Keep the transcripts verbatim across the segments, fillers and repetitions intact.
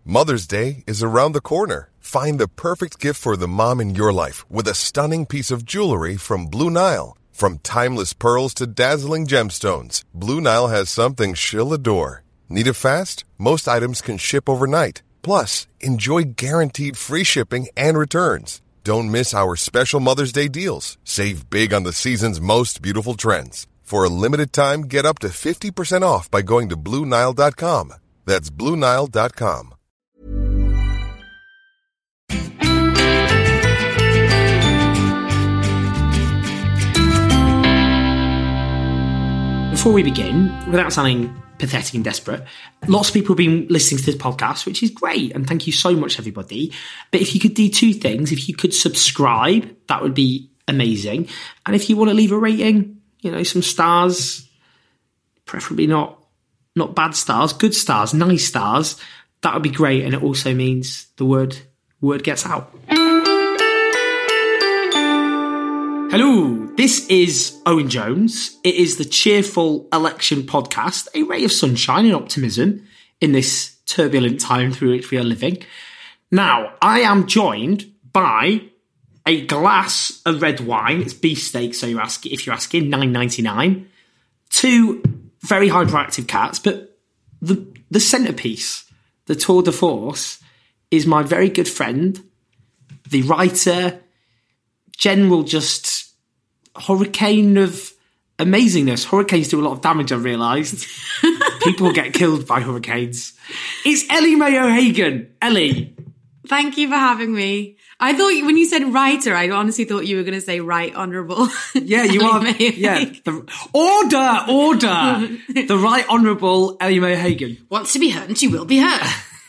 Mother's Day is around the corner. Find the perfect gift for the mom in your life with a stunning piece of jewelry from Blue Nile. From timeless pearls to dazzling gemstones, Blue Nile has something she'll adore. Need it fast? Most items can ship overnight. Plus, enjoy guaranteed free shipping and returns. Don't miss our special Mother's Day deals. Save big on the season's most beautiful trends. For a limited time, get up to fifty percent off by going to Blue Nile dot com. That's Blue Nile dot com. Before we begin, without sounding pathetic and desperate, lots of people have been listening to this podcast, which is great, and thank you so much, everybody. But if you could do two things, if you could subscribe, that would be amazing. And if you want to leave a rating, you know, some stars, preferably not not bad stars, good stars, nice stars, that would be great. And it also means the word word gets out. Hello, this is Owen Jones. It is the Cheerful Election Podcast, a ray of sunshine and optimism in this turbulent time through which we are living. Now, I am joined by a glass of red wine. It's beefsteak, so you're asking, if you're asking, nine ninety-nine. Two very hyperactive cats, but the the centrepiece, the tour de force, is my very good friend, the writer, general just hurricane of amazingness. Hurricanes do a lot of damage, I've realised. People get killed by hurricanes. It's Ellie Mae O'Hagan. Ellie. Thank you for having me. I thought when you said writer, I honestly thought you were going to say right honourable. Yeah, you are. Yeah. The, order, order. The right honourable Ellie Mae O'Hagan. Wants to be hurt and she will be hurt.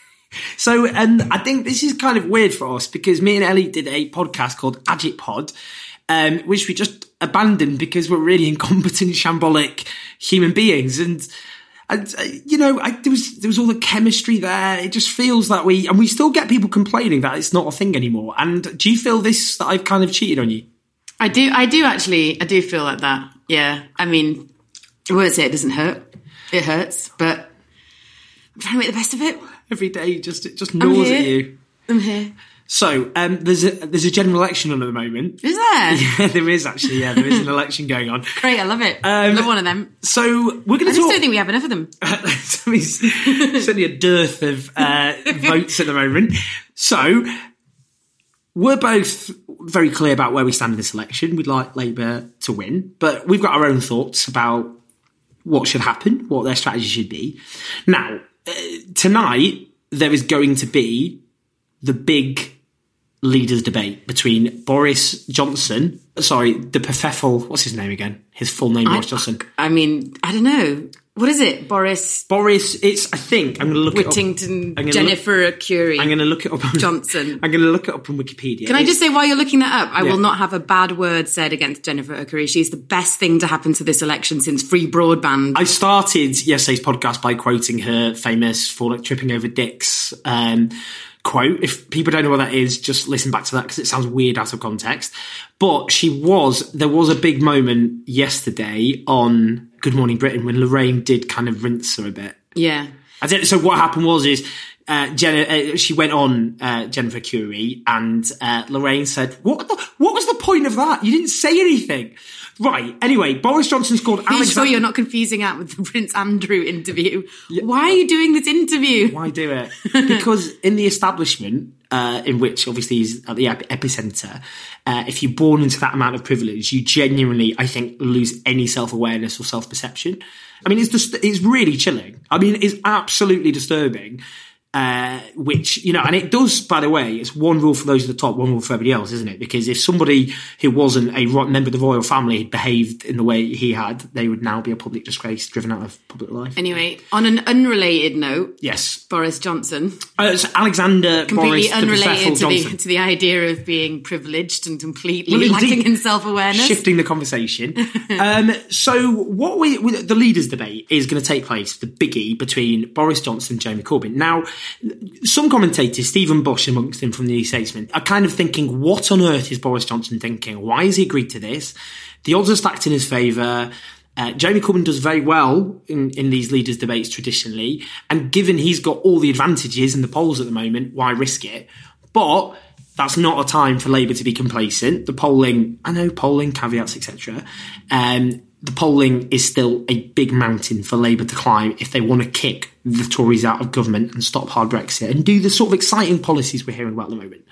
So, and I think this is kind of weird for us because me and Ellie did a podcast called Agit Pod, um, which we just abandoned because we're really incompetent, shambolic human beings. And, and uh, you know, I, there was there was all the chemistry there. It just feels that we, and we still get people complaining that it's not a thing anymore. And do you feel this, that I've kind of cheated on you? I do, I do actually, I do feel like that. Yeah. I mean, I won't say it doesn't hurt. It hurts, but I'm trying to make the best of it. Every day, just it just gnaws at you. I'm here. So, um, there's a there's a general election on at the moment. Is there? Yeah, there is actually. Yeah, there is an election going on. Great, I love it. Um, love one of them. So we're going to I just talk. don't think we have enough of them. There's certainly a dearth of uh, votes at the moment. So we're both very clear about where we stand in this election. We'd like Labour to win, but we've got our own thoughts about what should happen, what their strategy should be. Now. Uh, tonight, there is going to be the big leaders' debate between Boris Johnson, sorry, the Pefeffel, what's his name again? His full name, I, Boris Johnson. I mean, I don't know. What is it? Boris? Boris, it's, I think, I'm going to look Whittington, it up. Jennifer look, Curie. I'm going to look it up. On, Johnson. I'm going to look it up on Wikipedia. Can I just say, while you're looking that up, I yeah. will not have a bad word said against Jennifer Curie. She's the best thing to happen to this election since free broadband. I started yesterday's podcast by quoting her famous for like tripping over dicks um, quote. If people don't know what that is, just listen back to that because it sounds weird out of context. But she was, there was a big moment yesterday on Good Morning Britain when Lorraine did kind of rinse her a bit. Yeah. I did, so what happened was is uh, Jenna, uh, she went on uh, Jennifer Curie and uh, Lorraine said, what the, what was the point of that? You didn't say anything. Right. Anyway, Boris Johnson's called Alexander. Are you sure you're not confusing out with the Prince Andrew interview? Yeah. Why are you doing this interview? Why do it? Because in the establishment, uh, in which obviously he's at the epicenter, uh, if you're born into that amount of privilege, you genuinely, I think, lose any self-awareness or self-perception. I mean, it's just, it's really chilling. I mean, it's absolutely disturbing. Uh, which, you know, and it does, by the way, it's one rule for those at the top, one rule for everybody else, isn't it? Because if somebody who wasn't a member of the royal family had behaved in the way he had, they would now be a public disgrace, driven out of public life. Anyway, on an unrelated note, yes, Boris Johnson, uh, it's Alexander completely Boris unrelated the to the to the idea of being privileged and completely well, lacking in self-awareness. Shifting the conversation. um, so, what we, the leaders' debate is going to take place, the biggie between Boris Johnson and Jeremy Corbyn. Now, some commentators, Stephen Bush amongst them from the New Statesman, are kind of thinking, what on earth is Boris Johnson thinking? Why has he agreed to this? The odds are stacked in his favour. Uh, Jeremy Corbyn does very well in, in these leaders' debates traditionally, and given he's got all the advantages in the polls at the moment, why risk it? But that's not a time for Labour to be complacent. The polling, I know polling, caveats, et cetera. Um, the polling is still a big mountain for Labour to climb if they want to kick the Tories out of government and stop hard Brexit and do the sort of exciting policies we're hearing about at the moment.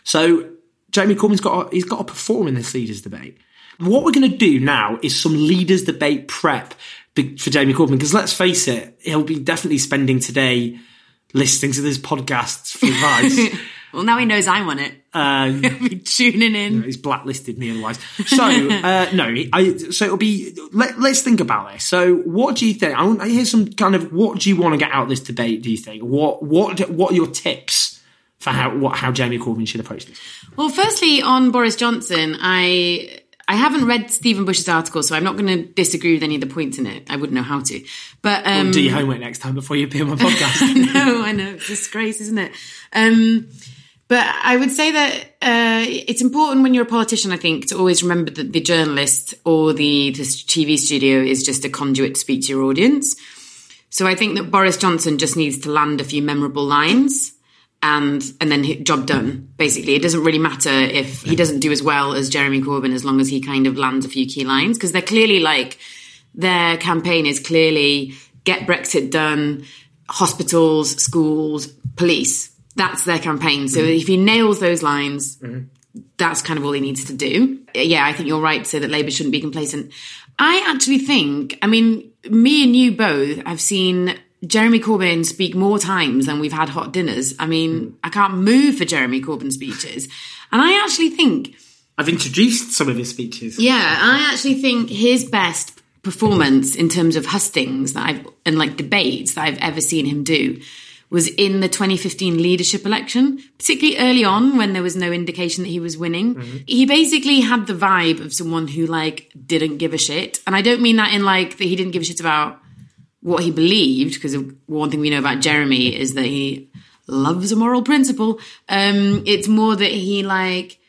So Jeremy Corbyn's got to, he's got to perform in this leaders' debate. What we're going to do now is some leaders' debate prep for Jeremy Corbyn, because let's face it, he'll be definitely spending today listening to this podcast for advice. Well, now he knows I'm on it. Um, He'll be tuning in. You know, he's blacklisted me otherwise. So, uh, no, I, so it'll be, let, let's think about this. So what do you think? I want to hear some kind of, what do you want to get out of this debate, do you think? What, what, what are your tips for how, what, how Jeremy Corbyn should approach this? Well, firstly, on Boris Johnson, I, I haven't read Stephen Bush's article, so I'm not going to disagree with any of the points in it. I wouldn't know how to. But um, well, do your homework next time before you appear on my podcast. I know, I know. It's a disgrace, isn't it? Um, But I would say that uh, it's important when you're a politician, I think, to always remember that the journalist or the, the T V studio is just a conduit to speak to your audience. So I think that Boris Johnson just needs to land a few memorable lines and and then hit, job done, basically. It doesn't really matter if he doesn't do as well as Jeremy Corbyn as long as he kind of lands a few key lines, because they're clearly like, their campaign is clearly get Brexit done, hospitals, schools, police. That's their campaign. So mm-hmm. if he nails those lines, mm-hmm. that's kind of all he needs to do. Yeah, I think you're right to say that Labour shouldn't be complacent. I actually think, I mean, me and you both have seen Jeremy Corbyn speak more times than we've had hot dinners. I mean, mm. I can't move for Jeremy Corbyn speeches. And I actually think... I've introduced some of his speeches. Yeah, I actually think his best performance in terms of hustings that I've, and like debates that I've ever seen him do was in the twenty fifteen leadership election, particularly early on when there was no indication that he was winning. Mm-hmm. He basically had the vibe of someone who like didn't give a shit. And I don't mean that in like that he didn't give a shit about what he believed, because one thing we know about Jeremy is that he loves a moral principle. Um, it's more that he like,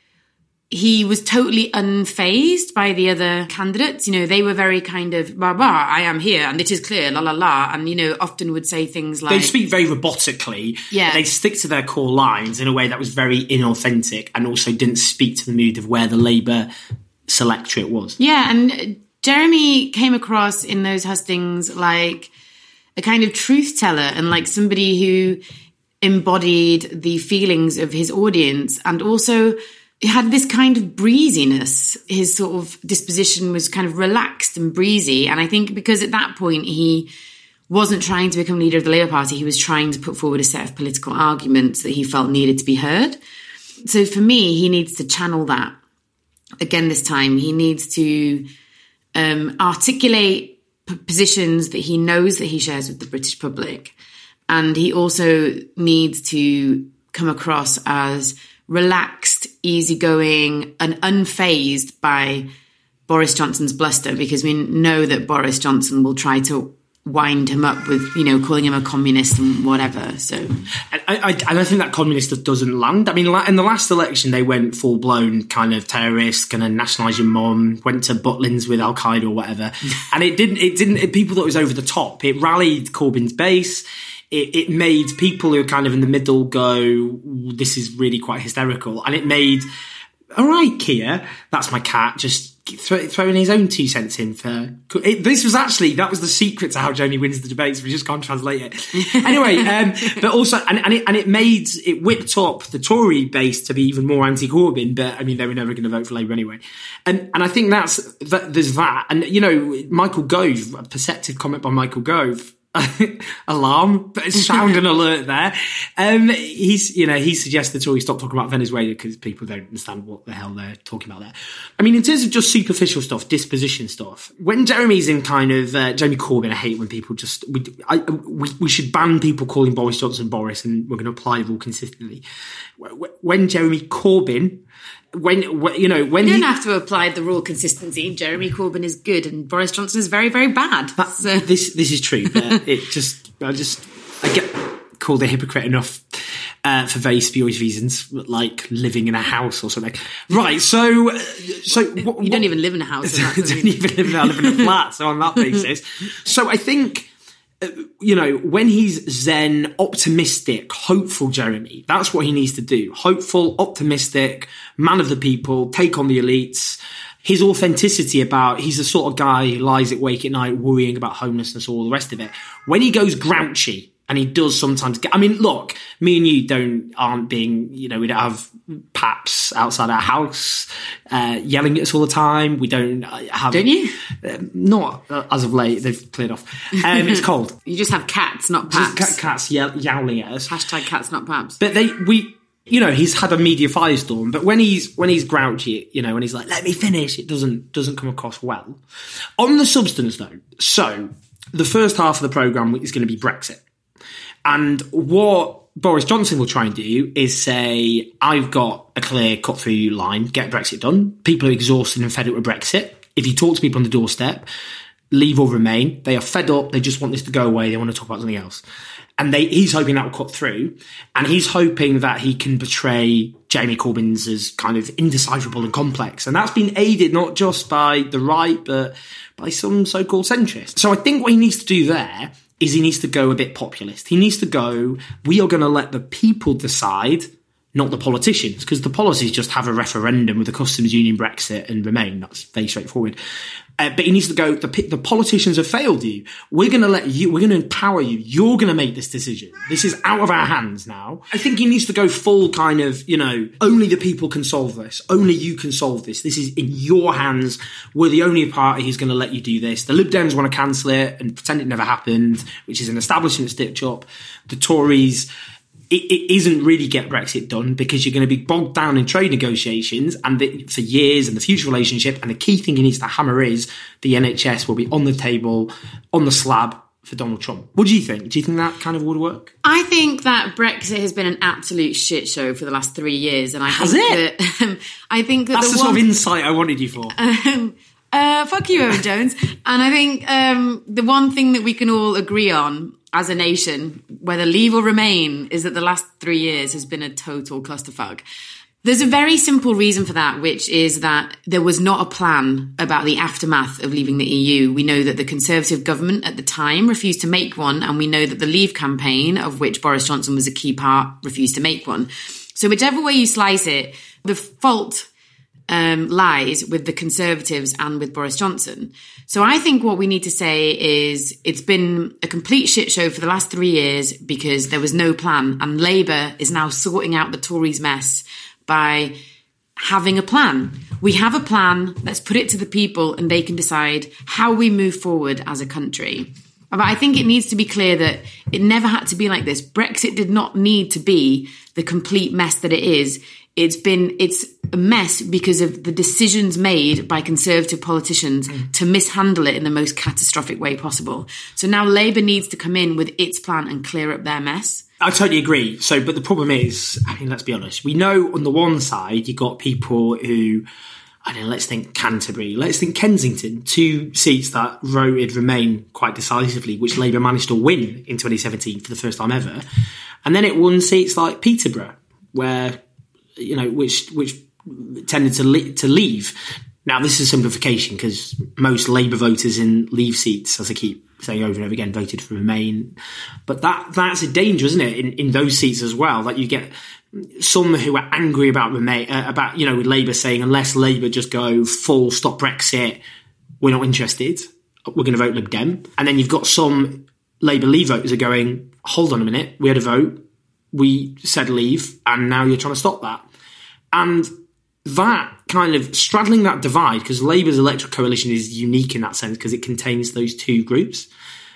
he was totally unfazed by the other candidates. You know, they were very kind of, bah, bah, I am here and it is clear, la, la, la. And, you know, often would say things like... They speak very robotically. Yeah. They stick to their core lines in a way that was very inauthentic and also didn't speak to the mood of where the Labour selectorate was. Yeah, and Jeremy came across in those hustings like a kind of truth teller and like somebody who embodied the feelings of his audience, and also... He had this kind of breeziness. His sort of disposition was kind of relaxed and breezy. And I think because at that point he wasn't trying to become leader of the Labour Party, he was trying to put forward a set of political arguments that he felt needed to be heard. So for me, he needs to channel that. Again, this time, he needs to um, articulate p- positions that he knows that he shares with the British public. And he also needs to come across as relaxed, easygoing, and unfazed by Boris Johnson's bluster, because we know that Boris Johnson will try to wind him up with, you know, calling him a communist and whatever. So, and I, I, and I think that communist doesn't land. I mean, in the last election, they went full blown kind of terrorist, going to nationalise your mum, went to Butlins with Al Qaeda or whatever, and it didn't. It didn't. It, people thought it was over the top. It rallied Corbyn's base. It, it made people who are kind of in the middle go, this is really quite hysterical. And it made, all right, Kia, that's my cat, just throw, throwing his own two cents in for... It, this was actually, that was the secret to how Jeremy wins the debates. We just can't translate it. Anyway, um, but also, and, and, it, and it made, it whipped up the Tory base to be even more anti-Corbyn, but I mean, they were never going to vote for Labour anyway. And and I think that's, that, there's that. And, you know, Michael Gove, a perceptive comment by Michael Gove, alarm, but it's sound an alert there. Um, he's, you know, he suggests the Tories stop talking about Venezuela because people don't understand what the hell they're talking about there. I mean, in terms of just superficial stuff, disposition stuff, when Jeremy's in kind of, uh, Jeremy Corbyn, I hate when people just, we, I, we, we should ban people calling Boris Johnson Boris, and we're going to apply the rule consistently. When Jeremy Corbyn, when, you know, when you don't he, have to apply the rule consistency. Jeremy Corbyn is good and Boris Johnson is very, very bad. That, so. This this is true, but it just I just I get called a hypocrite enough. uh, for very spurious reasons, like living in a house or something. Right, so... so what, You don't even live in a house. So I don't even live in, I live in a flat, so on that basis. So I think, uh, you know, when he's zen, optimistic, hopeful Jeremy, that's what he needs to do. Hopeful, optimistic, man of the people, take on the elites. His authenticity about, he's the sort of guy who lies awake at night worrying about homelessness, all the rest of it. When he goes grouchy, and he does sometimes get, I mean, look, me and you don't, aren't being, you know, we don't have paps outside our house, uh, yelling at us all the time. We don't have. Don't you? Uh, not uh, as of late, they've cleared off. Um, it's cold. You just have cats, not paps. Just cats yell, yowling at us. Hashtag cats, not paps. But they, we, you know, he's had a media firestorm, but when he's, when he's grouchy, you know, when he's like, let me finish, it doesn't, doesn't come across well. On the substance though, so the first half of the programme is going to be Brexit. And what Boris Johnson will try and do is say, I've got a clear cut-through line, get Brexit done. People are exhausted and fed up with Brexit. If you talk to people on the doorstep, leave or remain, they are fed up, they just want this to go away, they want to talk about something else. And they, he's hoping that will cut through. And he's hoping that he can portray Jeremy Corbyn's as kind of indecipherable and complex. And that's been aided not just by the right, but by some so-called centrists. So I think what he needs to do there is he needs to go a bit populist. He needs to go, we are going to let the people decide, not the politicians, because the policies just have a referendum with the customs union, Brexit and Remain. That's very straightforward. Uh, but he needs to go, the, the politicians have failed you. We're going to let you, we're going to empower you. You're going to make this decision. This is out of our hands now. I think he needs to go full kind of, you know, only the people can solve this. Only you can solve this. This is in your hands. We're the only party who's going to let you do this. The Lib Dems want to cancel it and pretend it never happened, which is an establishment stitch up. The Tories, It, it isn't really get Brexit done because you're going to be bogged down in trade negotiations and the, for years and the future relationship. And the key thing he needs to hammer is the N H S will be on the table, on the slab for Donald Trump. What do you think? Do you think that kind of would work? I think that Brexit has been an absolute shit show for the last three years. And I Has think it? That, um, I think that That's the, the one, sort of insight I wanted you for. Um, uh, fuck you, Owen Jones. And I think um, the one thing that we can all agree on as a nation, whether leave or remain, is that the last three years has been a total clusterfuck. There's a very simple reason for that, which is that there was not a plan about the aftermath of leaving the E U. We know that the Conservative government at the time refused to make one, and we know that the Leave campaign, of which Boris Johnson was a key part, refused to make one. So whichever way you slice it, the fault Um, lies with the Conservatives and with Boris Johnson. So I think what we need to say is it's been a complete shit show for the last three years because there was no plan, and Labour is now sorting out the Tories' mess by having a plan. We have a plan, let's put it to the people and they can decide how we move forward as a country. But I think it needs to be clear that it never had to be like this. Brexit did not need to be the complete mess that it is. It's been, it's a mess because of the decisions made by Conservative politicians mm. to mishandle it in the most catastrophic way possible. So now Labour needs to come in with its plan and clear up their mess. I totally agree. So, but the problem is, I mean, let's be honest. We know on the one side, you got people who, I don't know, let's think Canterbury, let's think Kensington, two seats that voted Remain quite decisively, which Labour managed to win in twenty seventeen for the first time ever. And then it won seats like Peterborough, where, you know, which which tended to le- to leave. Now, this is a simplification because most Labour voters in Leave seats, as I keep saying over and over again, voted for Remain. But that that's a danger, isn't it, in, in those seats as well? That you get some who are angry about Remain, uh, about, you know, with Labour saying, unless Labour just go full stop Brexit, we're not interested. We're going to vote Lib Dem. And then you've got some Labour Leave voters are going, hold on a minute, we had a vote, we said leave, and now you're trying to stop that. And that kind of straddling that divide, because Labour's electoral coalition is unique in that sense because it contains those two groups.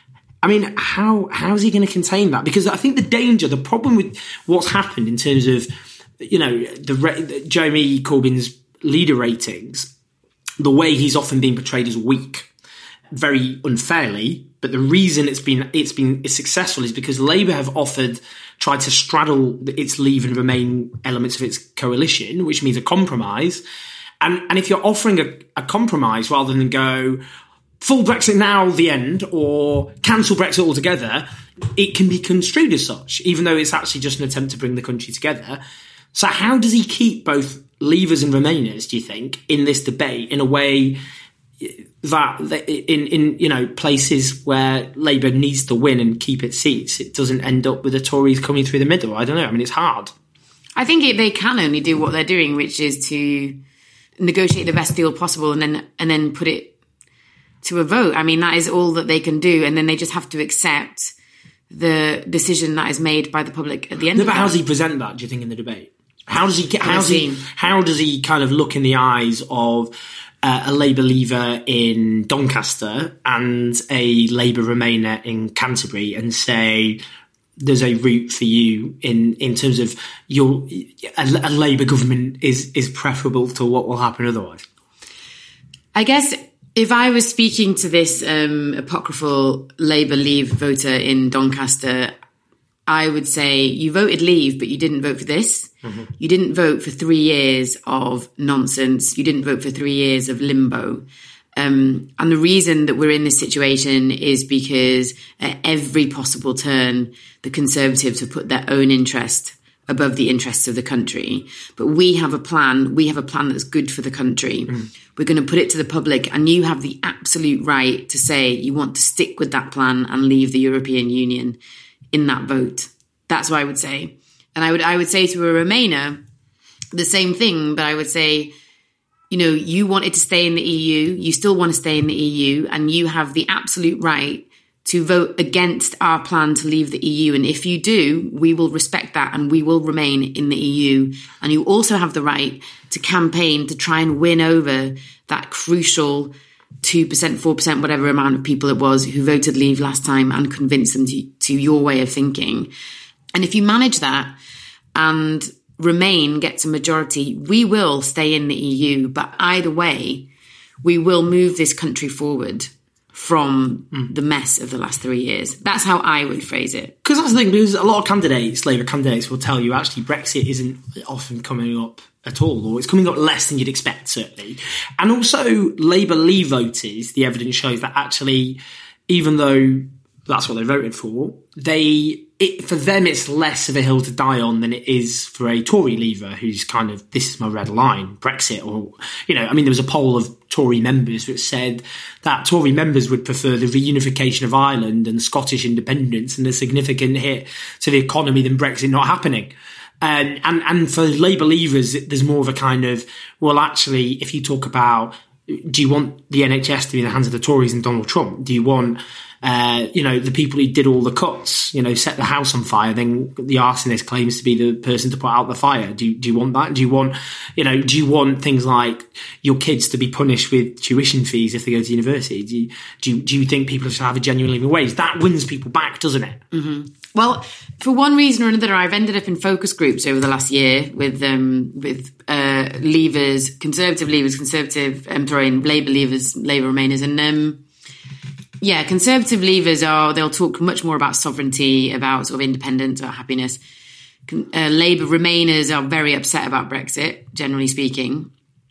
I mean, how how is he going to contain that? Because I think the danger, the problem with what's happened in terms of, you know, the, the Jeremy Corbyn's leader ratings, the way he's often been portrayed as weak, very unfairly. But the reason it's been it's been successful is because Labour have offered, tried to straddle its Leave and Remain elements of its coalition, which means a compromise. And and if you're offering a, a compromise rather than go full Brexit now, the end, or cancel Brexit altogether, it can be construed as such, even though it's actually just an attempt to bring the country together. So how does he keep both Leavers and Remainers, do you think, in this debate in a way that in, in you know, places where Labour needs to win and keep its seats, it doesn't end up with the Tories coming through the middle? I don't know. I mean, it's hard. I think it, they can only do what they're doing, which is to negotiate the best deal possible and then and then put it to a vote. I mean, that is all that they can do, and then they just have to accept the decision that is made by the public at the end. No, of but that. how does he present that, do you think, in the debate? How does he get? How does he? How does he kind of look in the eyes of uh, a Labour Leaver in Doncaster and a Labour Remainer in Canterbury and say, there's a route for you in, in terms of your a, a Labour government is is preferable to what will happen otherwise? I guess if I was speaking to this um, apocryphal Labour Leave voter in Doncaster, I would say you voted Leave, but you didn't vote for this. Mm-hmm. You didn't vote for three years of nonsense. You didn't vote for three years of limbo. Um, and the reason that we're in this situation is because at every possible turn, the Conservatives have put their own interest above the interests of the country. But we have a plan. We have a plan that's good for the country. Mm. We're going to put it to the public, and you have the absolute right to say you want to stick with that plan and leave the European Union in that vote. That's what I would say. And I would I would say to a Remainer the same thing, but I would say, you know, you wanted to stay in the E U, you still want to stay in the E U, and you have the absolute right to vote against our plan to leave the E U. And if you do, we will respect that and we will remain in the E U. And you also have the right to campaign to try and win over that crucial two percent, four percent, whatever amount of people it was who voted Leave last time, and convince them to, to your way of thinking. And if you manage that and Remain gets a majority, we will stay in the E U. But either way, we will move this country forward from mm. the mess of the last three years. That's how I would phrase it. Because that's the thing, because a lot of candidates, Labour candidates, will tell you actually Brexit isn't often coming up at all, or it's coming up less than you'd expect, certainly. And also Labour Leave voters, the evidence shows that actually, even though that's what they voted for, they it, for them it's less of a hill to die on than it is for a Tory Leaver who's kind of, this is my red line, Brexit. Or, you know, I mean, there was a poll of Tory members which said that Tory members would prefer the reunification of Ireland and Scottish independence and a significant hit to the economy than Brexit not happening. Um, and, and for Labour Leavers, there's more of a kind of, well, actually, if you talk about, do you want the N H S to be in the hands of the Tories and Donald Trump? Do you want, uh, you know, the people who did all the cuts, you know, set the house on fire, then the arsonist claims to be the person to put out the fire? Do, do you want that? Do you want, you know, do you want things like your kids to be punished with tuition fees if they go to university? Do you, do you, do you think people should have a genuine living wage? That wins people back, doesn't it? Mm-hmm. Well, for one reason or another, I've ended up in focus groups over the last year with um, with uh, Leavers, Conservative Leavers, Conservative, um, sorry, Labour Leavers, Labour Remainers, and um, yeah, Conservative Leavers are, they'll talk much more about sovereignty, about sort of independence, about happiness. Uh, Labour Remainers are very upset about Brexit, generally speaking.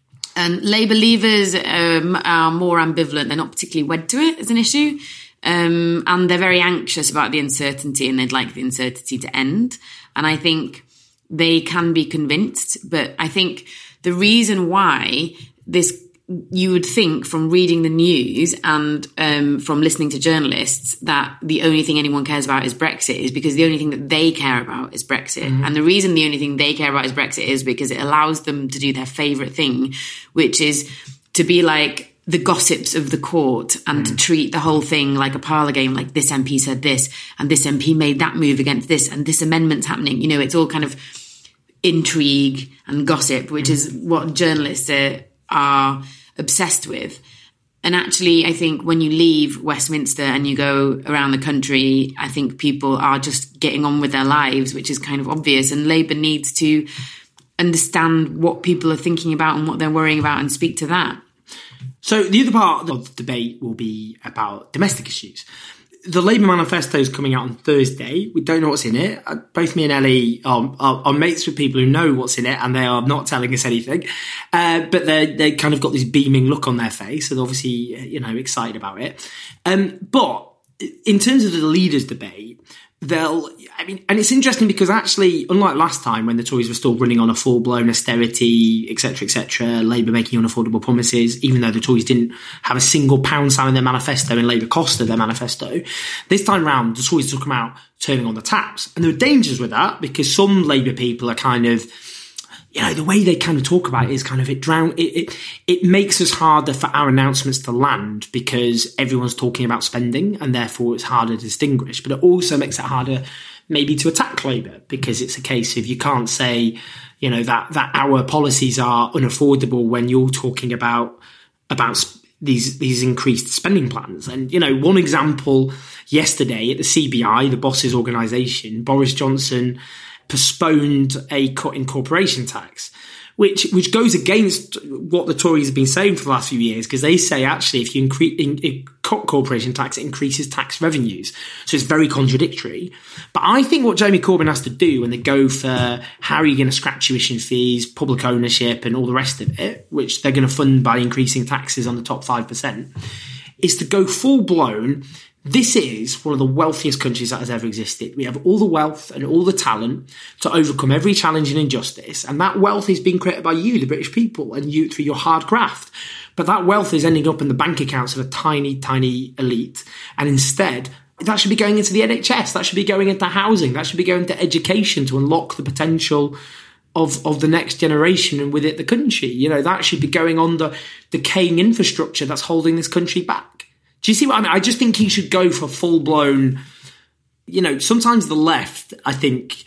And Labour Leavers um, are more ambivalent. They're not particularly wed to it as an issue. Um, and they're very anxious about the uncertainty, and they'd like the uncertainty to end. And I think they can be convinced. But I think the reason why this, you would think from reading the news and um, from listening to journalists that the only thing anyone cares about is Brexit, is because the only thing that they care about is Brexit. Mm-hmm. And the reason the only thing they care about is Brexit is because it allows them to do their favourite thing, which is to be like the gossips of the court and mm. to treat the whole thing like a parlour game, like this M P said this and this M P made that move against this and this amendment's happening. You know, it's all kind of intrigue and gossip, which mm. is what journalists uh, are obsessed with. And actually, I think when you leave Westminster and you go around the country, I think people are just getting on with their lives, which is kind of obvious. And Labour needs to understand what people are thinking about and what they're worrying about and speak to that. So the other part of the debate will be about domestic issues. The Labour manifesto is coming out on Thursday. We don't know what's in it. Both me and Ellie are, are, are mates with people who know what's in it, and they are not telling us anything. Uh, but they they kind of got this beaming look on their face, and obviously, you know, excited about it. Um, but in terms of the leaders' debate, they'll, I mean, and it's interesting because actually, unlike last time when the Tories were still running on a full-blown austerity, et cetera, et cetera, Labour making unaffordable promises, even though the Tories didn't have a single pound sign in their manifesto and Labour costed their manifesto, this time round, the Tories took them out turning on the taps. And there are dangers with that because some Labour people are kind of, you know, the way they kind of talk about it is kind of it drown. It, it it makes us harder for our announcements to land because everyone's talking about spending and therefore it's harder to distinguish. But it also makes it harder maybe to attack Labour because it's a case of you can't say, you know, that that our policies are unaffordable when you're talking about about these these increased spending plans. And you know, one example yesterday at the C B I, the boss's organisation, Boris Johnson postponed a cut in corporation tax, which which goes against what the Tories have been saying for the last few years, because they say actually if you increase in, in, cut corporation tax, it increases tax revenues. So it's very contradictory. But I think what Jeremy Corbyn has to do when they go for how are you going to scratch tuition fees, public ownership and all the rest of it, which they're going to fund by increasing taxes on the top five percent, is to go full blown. This is one of the wealthiest countries that has ever existed. We have all the wealth and all the talent to overcome every challenge and injustice. And that wealth is being created by you, the British people, and you through your hard graft. But that wealth is ending up in the bank accounts of a tiny, tiny elite. And instead, that should be going into the N H S. That should be going into housing. That should be going into education to unlock the potential of, of the next generation and with it the country. You know, that should be going on the decaying infrastructure that's holding this country back. Do you see what I mean? I just think he should go for full-blown, you know, sometimes the left, I think,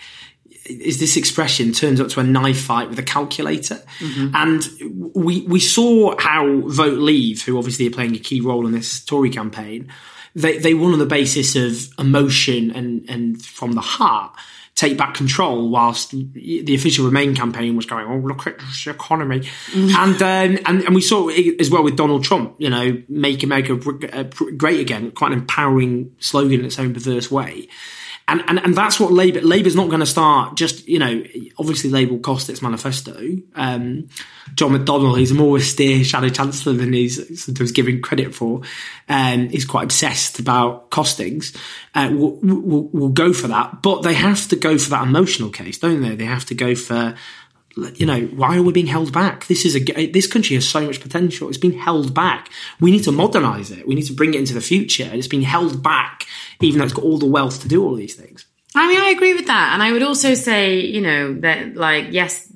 is this expression, turns up to a knife fight with a calculator. Mm-hmm. And we we saw how Vote Leave, who obviously are playing a key role in this Tory campaign, they, they won on the basis of emotion and, and from the heart, take back control, whilst the official Remain campaign was going, oh, look at this economy. Mm-hmm. And, um, and and we saw it as well with Donald Trump, you know, make America great again, quite an empowering slogan in its own perverse way. And, and, and that's what Labour, Labour's not going to start just, you know, obviously Labour will cost its manifesto. Um, John McDonnell, who's a more austere shadow chancellor than he's sometimes given credit for, um, is quite obsessed about costings, uh, will, will, will go for that. But they have to go for that emotional case, don't they? They have to go for, you know, why are we being held back? This is a, this country has so much potential. It's been held back. We need to modernise it. We need to bring it into the future. And it's been held back, even though it's got all the wealth to do all of these things. I mean, I agree with that. And I would also say, you know, that like, yes,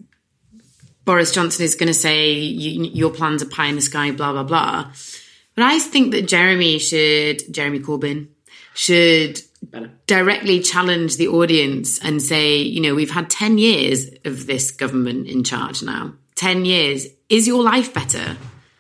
Boris Johnson is going to say you, your plans are pie in the sky, blah, blah, blah. But I think that Jeremy should, Jeremy Corbyn should Better. directly challenge the audience and say, you know, we've had ten years of this government in charge now. ten years. Is your life better?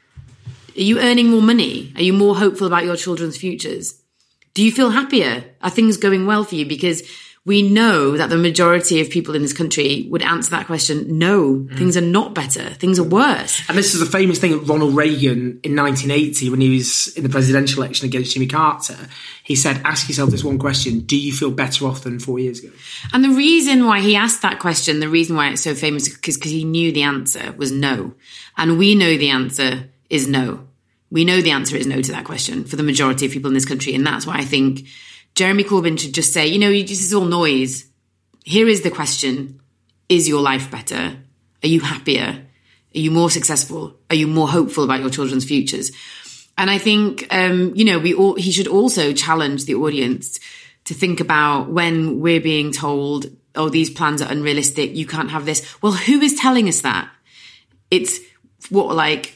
Are you earning more money? Are you more hopeful about your children's futures? Do you feel happier? Are things going well for you? Because we know that the majority of people in this country would answer that question, no, mm. things are not better. Things are worse. And this is a famous thing of Ronald Reagan in nineteen eighty when he was in the presidential election against Jimmy Carter. He said, ask yourself this one question, do you feel better off than four years ago? And the reason why he asked that question, the reason why it's so famous is because he knew the answer was no. And we know the answer is no. We know the answer is no to that question for the majority of people in this country. And that's why I think Jeremy Corbyn should just say, you know, this is all noise. Here is the question. Is your life better? Are you happier? Are you more successful? Are you more hopeful about your children's futures? And I think, um, you know, we all, he should also challenge the audience to think about when we're being told, oh, these plans are unrealistic. You can't have this. Well, who is telling us that? It's what, like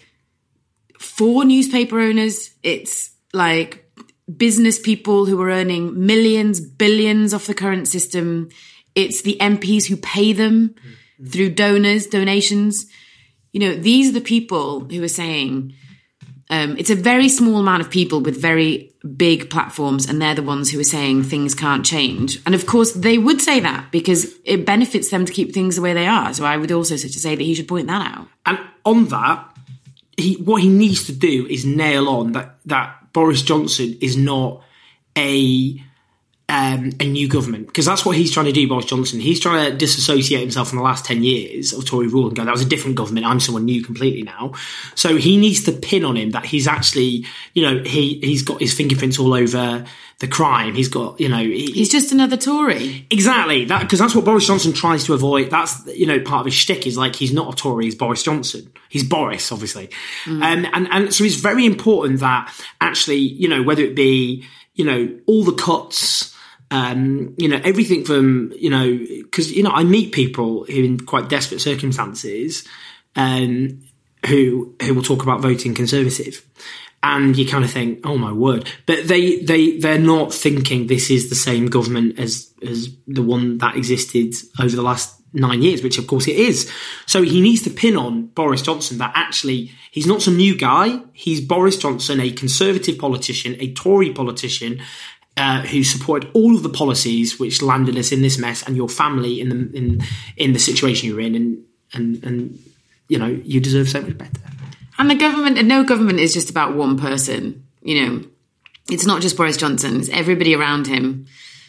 four newspaper owners. It's like business people who are earning millions, billions off the current system. It's the M Ps who pay them mm-hmm. through donors, donations. You know, these are the people who are saying um, it's a very small amount of people with very big platforms, and they're the ones who are saying things can't change. And of course, they would say that because it benefits them to keep things the way they are. So I would also say that he should point that out. And on that, he what he needs to do is nail on that that Boris Johnson is not a um, a new government, because that's what he's trying to do, Boris Johnson. He's trying to disassociate himself from the last ten years of Tory rule and go, that was a different government, I'm someone new completely now. So he needs to pin on him that he's actually, you know, he, he's got his fingerprints all over the crime. He's got, you know... He, he's just another Tory. Exactly, that because that's what Boris Johnson tries to avoid. That's, you know, part of his shtick is like, he's not a Tory, he's Boris Johnson. He's Boris, obviously. Mm. Um, and, and so it's very important that actually, you know, whether it be, you know, all the cuts... Um, you know, everything from, you know, because, you know, I meet people who in quite desperate circumstances um, who who will talk about voting Conservative. And you kind of think, oh, my word. But they, they, they're not thinking this is the same government as, as the one that existed over the last nine years, which, of course, it is. So he needs to pin on Boris Johnson that actually he's not some new guy. He's Boris Johnson, a Conservative politician, a Tory politician, Uh, who supported all of the policies which landed us in this mess and your family in the in in the situation you're in, and and and you know, you deserve so much better. And the government, and no government is just about one person. You know, it's not just Boris Johnson; it's everybody around him.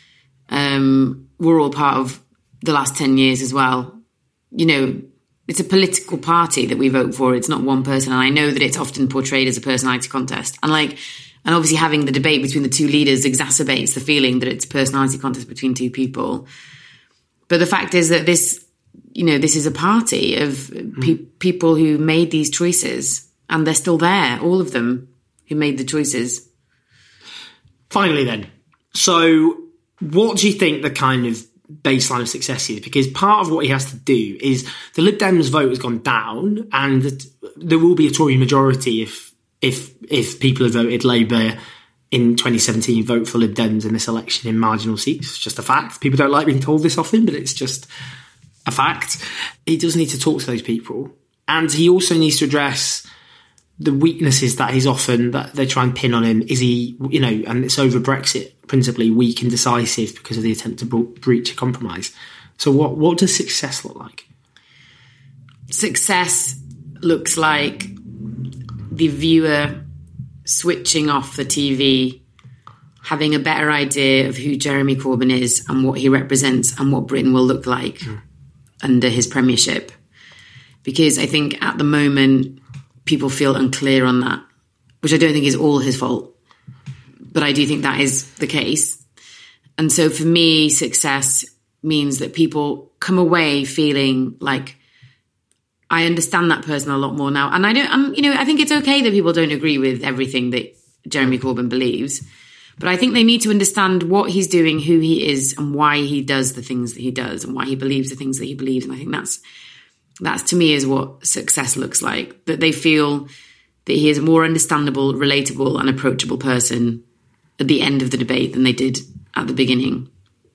Um, we're all part of the last ten years as well. You know, it's a political party that we vote for. It's not one person, and I know that it's often portrayed as a personality contest, and like. And obviously having the debate between the two leaders exacerbates the feeling that it's a personality contest between two people. But the fact is that this, you know, this is a party of pe- mm. people who made these choices, and they're still there, all of them who made the choices. Finally then, so what do you think the kind of baseline of success is? Because part of what he has to do is the Lib Dems vote has gone down, and there will be a Tory majority if If if people have voted Labour in twenty seventeen, vote for Lib Dems in this election in marginal seats. It's just a fact. People don't like being told this often, but it's just a fact. He does need to talk to those people. And he also needs to address the weaknesses that he's often, that they try and pin on him. Is he, you know, and it's over Brexit, principally weak and decisive because of the attempt to bre- breach a compromise. So what, what does success look like? Success looks like the viewer switching off the T V, having a better idea of who Jeremy Corbyn is and what he represents and what Britain will look like mm. under his premiership. Because I think at the moment, people feel unclear on that, which I don't think is all his fault. But I do think that is the case. And so for me, success means that people come away feeling like, I understand that person a lot more now. And I don't, I'm, you know, I think it's okay that people don't agree with everything that Jeremy Corbyn believes. But I think they need to understand what he's doing, who he is, and why he does the things that he does, and why he believes the things that he believes. And I think that's, that's to me is what success looks like. That they feel that he is a more understandable, relatable, and approachable person at the end of the debate than they did at the beginning.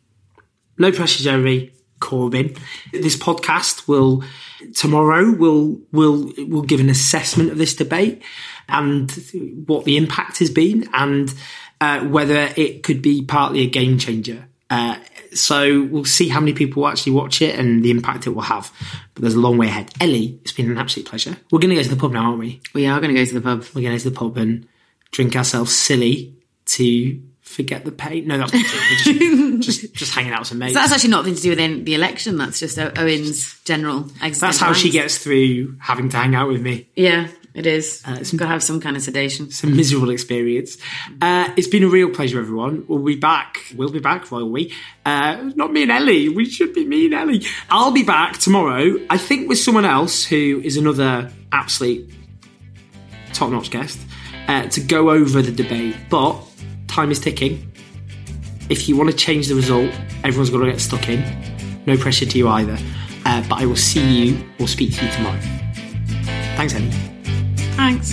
No pressure, Jeremy Corbyn. This podcast will tomorrow will will will give an assessment of this debate and what the impact has been, and uh, whether it could be partly a game changer. Uh, so we'll see how many people actually watch it and the impact it will have. But there's a long way ahead. Ellie, it's been an absolute pleasure. We're going to go to the pub now, aren't we? We are going to go to the pub. We're going to go to the pub and drink ourselves silly to forget the pain. No, that's not true. We're just, just, just hanging out with some mates. So that's actually nothing to do with the election. That's just Owen's general existential That's how angst. she gets through having to hang out with me. Yeah, it is. Uh, it's got to have some kind of sedation. It's a miserable experience. Uh, it's been a real pleasure, everyone. We'll be back. We'll be back, will we? Uh, not me and Ellie. We should be me and Ellie. I'll be back tomorrow, I think, with someone else who is another absolute top-notch guest, uh, to go over the debate. But time is ticking. If you want to change the result, everyone's got to get stuck in. No pressure to you either. Uh, but I will see you or speak to you tomorrow. Thanks, Ellie. Thanks.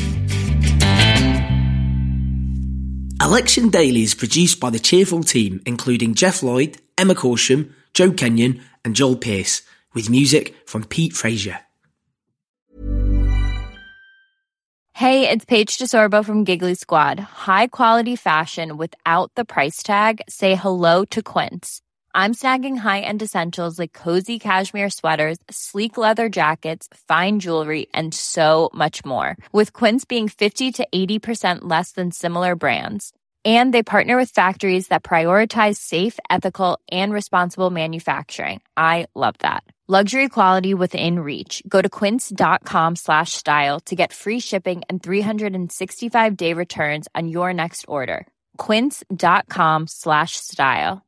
Election Daily is produced by the Cheerful team, including Jeff Lloyd, Emma Corsham, Joe Kenyon, and Joel Pearce, with music from Pete Frazier. Hey, it's Paige DeSorbo from Giggly Squad. High quality fashion without the price tag. Say hello to Quince. I'm snagging high-end essentials like cozy cashmere sweaters, sleek leather jackets, fine jewelry, and so much more. With Quince being fifty to eighty percent less than similar brands. And they partner with factories that prioritize safe, ethical, and responsible manufacturing. I love that. Luxury quality within reach. Go to quince.com slash style to get free shipping and three sixty-five day returns on your next order. Quince.com slash style.